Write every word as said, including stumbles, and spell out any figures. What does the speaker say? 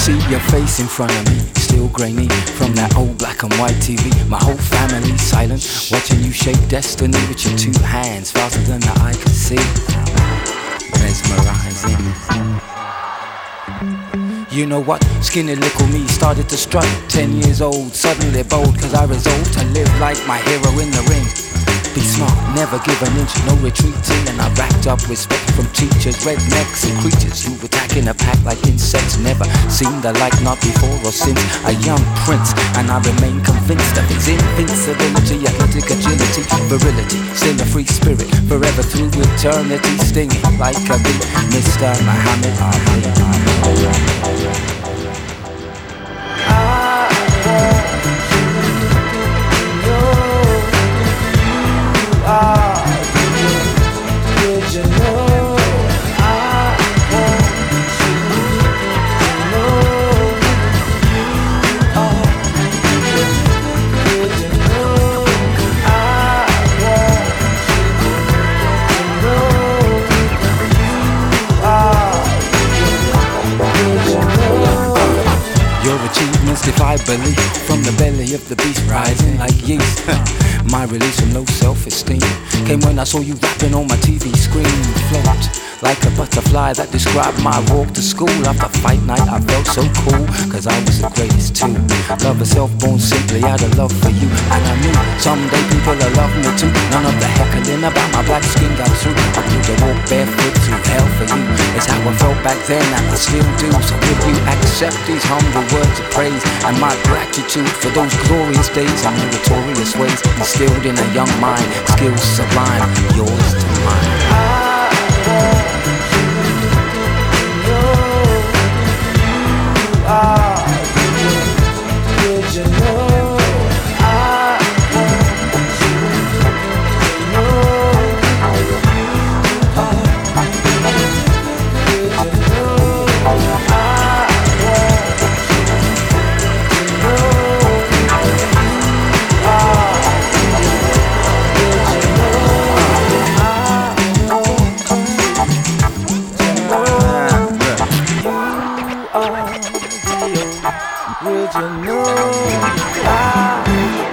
see your face in front of me, still grainy from that old black and white T V. My whole family silent, watching you shape destiny with your two hands, faster than the eye can see. Mesmerizing. You know what? Skinny little me started to strut. Ten years old, suddenly bold, cause I resolved to live like my hero in the ring. Be smart, never give an inch, no retreating. And I racked up respect from teachers, rednecks and creatures who attack in a pack like insects. Never seen the like, not before or since. A young prince, and I remain convinced of his invincibility, athletic agility, virility. Still a free spirit, forever through eternity, stinging like a bee. Mister Muhammad Ali. Your achievements defy belief, from the belly of the beast rising like yeast. My release from low self-esteem came when I saw you rapping on my T V screen. Float like a butterfly that described my walk to school. After fight night I felt so cool, cause I was the greatest too. Love herself born simply out of love for you. And I knew someday people will love me too. None of the heckling about my black skin got through. I knew to walk barefoot through hell for you. It's how I felt back then and I still do. So if you accept these humble words of praise and my gratitude for those glorious days and meritorious ways instilled in a young mind, skills sublime, yours to mine. I want you, you are, did you know? Would you know? I